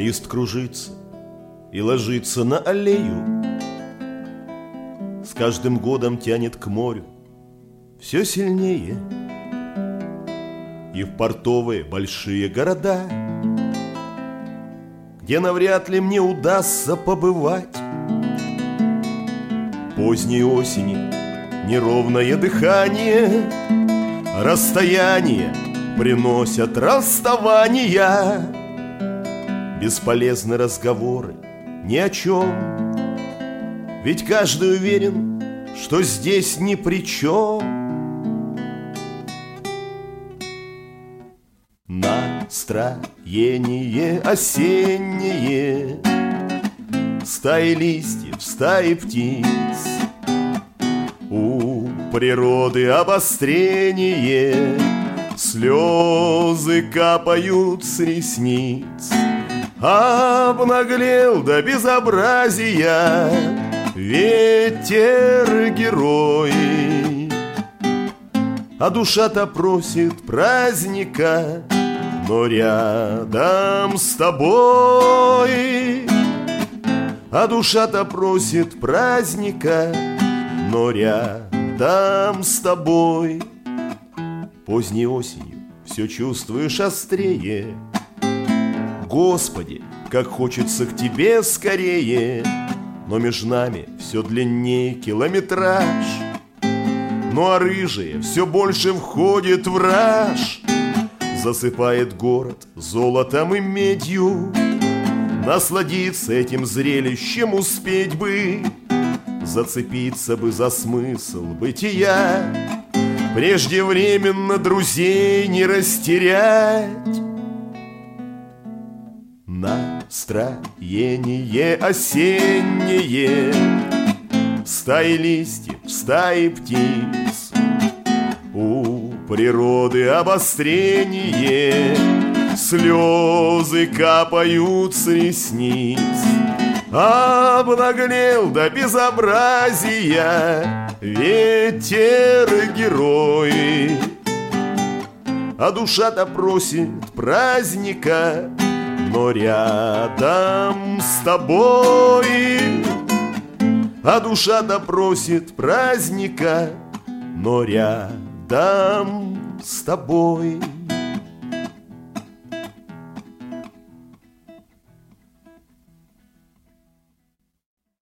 Лист кружится и ложится на аллею, с каждым годом тянет к морю все сильнее. И в портовые большие города, где навряд ли мне удастся побывать, поздней осени неровное дыхание, расстояние приносят расставания. Бесполезны разговоры ни о чем, ведь каждый уверен, что здесь ни при чем. Настроение осеннее, стаи листьев, стаи птиц, у природы обострение, слезы капают с ресниц. Обнаглел до безобразия ветер-герой, а душа-то просит праздника, но рядом с тобой. А душа-то просит праздника, но рядом с тобой. Поздней осенью все чувствуешь острее. Господи, как хочется к тебе скорее, но между нами все длиннее километраж. Ну а рыжие все больше входит в раж, засыпает город золотом и медью. Насладиться этим зрелищем успеть бы, зацепиться бы за смысл бытия, преждевременно друзей не растерять. Настроение осеннее, стаи листьев, стаи птиц, у природы обострение, слезы капают с ресниц. Обнаглел до безобразия ветер-герой, а душа-то просит праздника, но рядом с тобой. А душа-то просит праздника, но рядом с тобой.